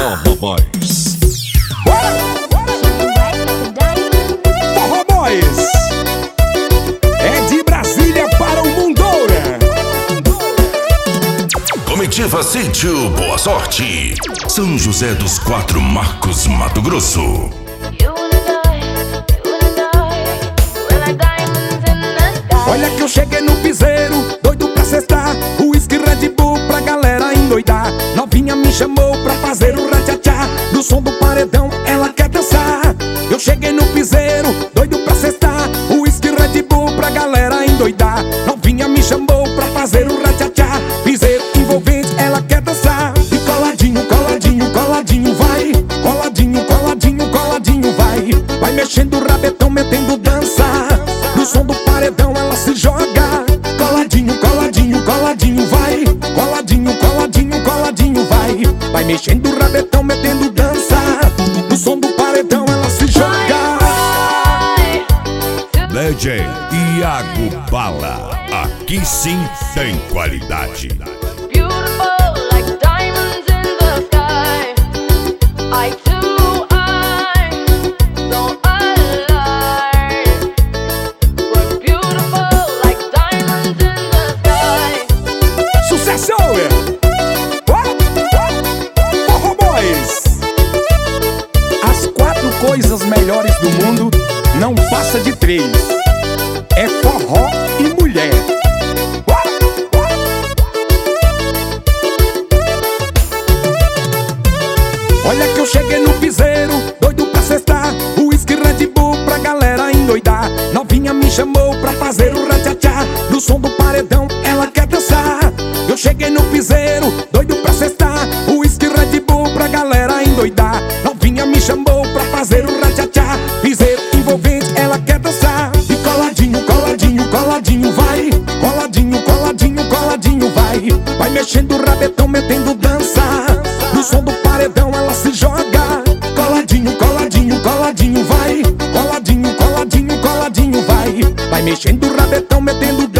Forró Boys. Forró Boys é de Brasília para o Mundoura. Comitiva Sítio Boa Sorte, São José dos Quatro Marcos, Mato Grosso. Olha que eu cheguei no piseiro, doido pra cestar, uísque Red Bull pra galera endoidar. Novinha me chamou pra fazer o ratchatchá, no som do paredão ela quer dançar. Eu cheguei no piseiro, doido pra cestar, uísque Red Bull pra galera endoidar. Novinha me chamou pra fazer o ratchatchá, piseiro envolvente ela quer dançar. E coladinho, coladinho, coladinho vai, coladinho, coladinho, coladinho vai. Vai mexendo o rabetão, metendo dança, no som do paredão ela se joga. Coladinho, coladinho, coladinho vai, coladinho, coladinho, coladinho vai. Vai mexendo o rabetão, metendo dança, no som do paredão ela se joga. DJ Iago Bala, aqui sim tem qualidade. Sucesso! Forró Boys. As 4 coisas melhores do mundo não passa de 3. É forró e mulher. Olha que eu cheguei no piseiro, doido pra cestar, uísque Red Bull pra galera endoidar. Novinha me chamou pra fazer o ratchatchá, no som do paredão ela quer dançar. Eu cheguei no piseiro, doido pra cestar, uísque Red Bull pra galera endoidar. Novinha me chamou pra fazer o ratchatchá, piseiro envolvente ela quer dançar. E coladinho, coladinho, coladinho vai, coladinho, coladinho, coladinho vai. Vai mexendo o rabetão, metendo dança, no som do paredão ela se joga. Coladinho, coladinho, coladinho vai, coladinho, coladinho, coladinho vai. Vai mexendo o rabetão, metendo dança,